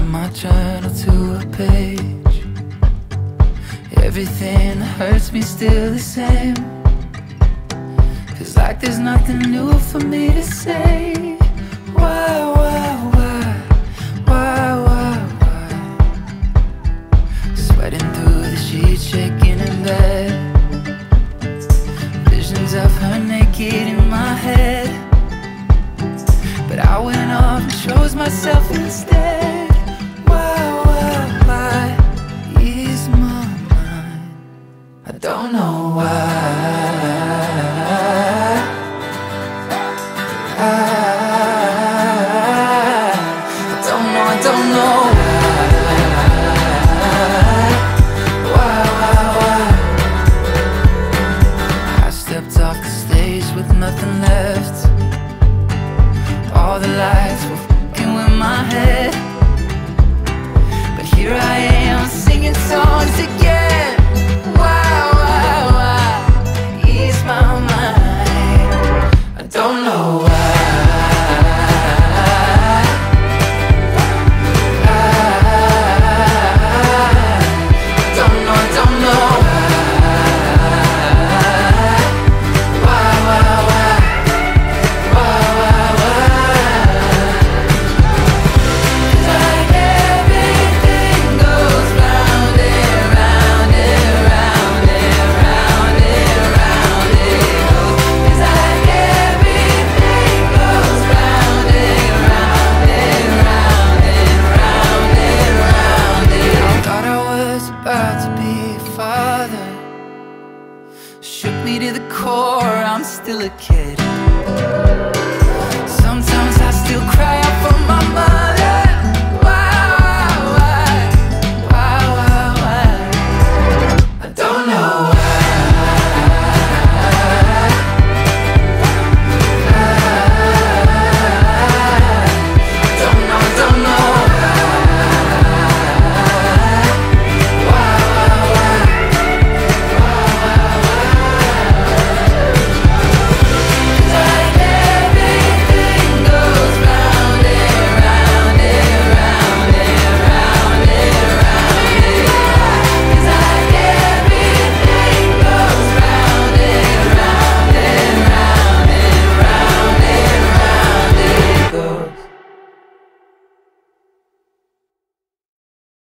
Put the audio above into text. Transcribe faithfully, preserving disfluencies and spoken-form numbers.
my journal to a page. Everything that hurts me still the same. Feels like there's nothing new for me to say. Why, why, why, why, why, why? Sweating through the sheets, shaking in bed. Visions of her naked in my head. But I went off and chose myself instead. Why, why, why is my mind? I don't know why. I, I don't know, I don't know